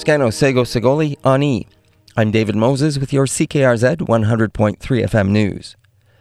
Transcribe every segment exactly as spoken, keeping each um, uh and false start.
Scano Sego Segoli, Ani. I'm David Moses with your C K R Z one hundred point three F M News.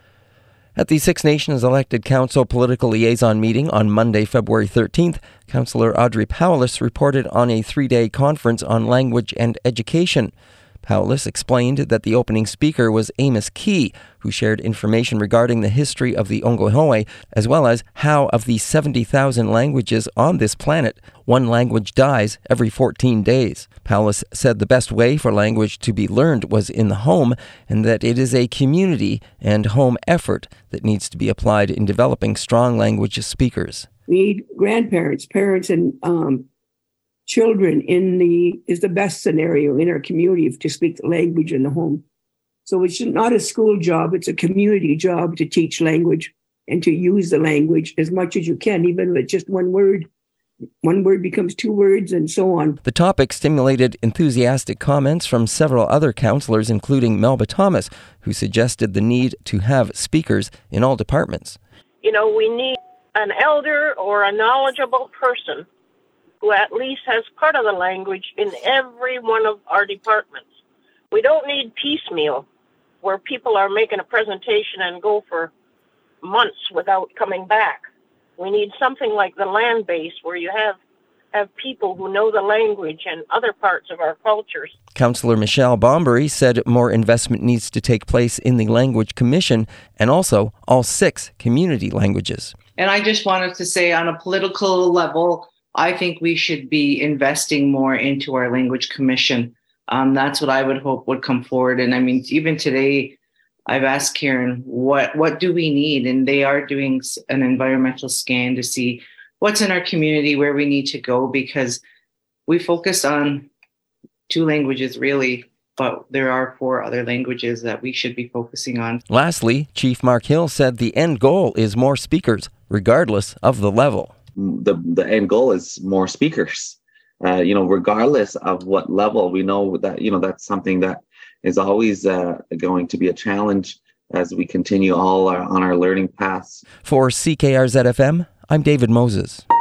At the Six Nations Elected Council Political Liaison meeting on Monday, February thirteenth, Councillor Audrey Powless reported on a three-day conference on language and education. Powless explained that the opening speaker was Amos Key, who shared information regarding the history of the Ongohoe, as well as how of the seventy thousand languages on this planet, one language dies every fourteen days. Powless said the best way for language to be learned was in the home, and that it is a community and home effort that needs to be applied in developing strong language speakers. We need grandparents, parents, and um, children in the is the best scenario in our community to speak the language in the home. So it's not a school job, it's a community job to teach language and to use the language as much as you can, even if it's just one word. One word becomes two words and so on. The topic stimulated enthusiastic comments from several other councillors, including Melba Thomas, who suggested the need to have speakers in all departments. You know, we need an elder or a knowledgeable person who at least has part of the language in every one of our departments. We don't need piecemeal, where people are making a presentation and go for months without coming back. We need something like the land base, where you have, have people who know the language and other parts of our cultures. Councillor Michelle Bombury said more investment needs to take place in the Language Commission and also all six community languages. And I just wanted to say, on a political level, I think we should be investing more into our Language Commission. Um, that's what I would hope would come forward. And I mean, even today, I've asked Karen, what, what do we need? And they are doing an environmental scan to see what's in our community, where we need to go, because we focus on two languages really, but there are four other languages that we should be focusing on. Lastly, Chief Mark Hill said the end goal is more speakers, regardless of the level. The, the end goal is more speakers, uh, you know, regardless of what level. We know that, you know, that's something that is always uh, going to be a challenge as we continue all our, on our learning paths. For C K R Z F M, I'm David Moses.